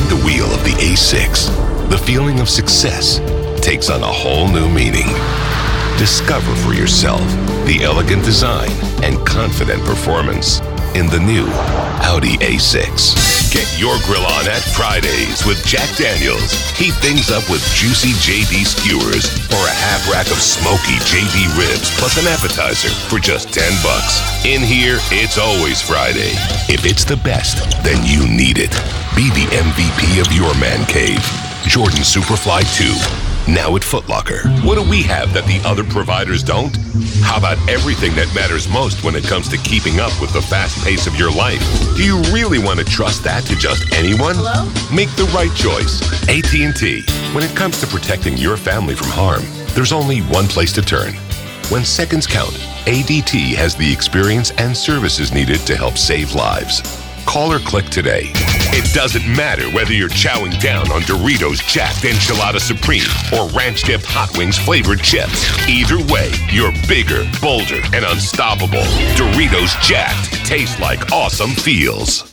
the wheel of the A6, the feeling of success takes on a whole new meaning. Discover for yourself the elegant design and confident performance in the new Audi A6. Get your grill on at Fridays with Jack Daniels. Heat things up with juicy JD skewers or a half rack of smoky JD ribs plus an appetizer for just $10. In here, it's always Friday. If it's the best, then you need it. Be the MVP of your man cave. Jordan Superfly 2. Now at Foot Locker. What do we have that the other providers don't? How about everything that matters most when it comes to keeping up with the fast pace of your life? Do you really want to trust that to just anyone? Hello? Make the right choice. AT&T. When it comes to protecting your family from harm, there's only one place to turn. When seconds count, ADT has the experience and services needed to help save lives. Call or click today. It doesn't matter whether you're chowing down on Doritos Jacked Enchilada Supreme or Ranch Dipped Hot Wings flavored chips. Either way, you're bigger, bolder, and unstoppable. Doritos Jacked taste like awesome feels.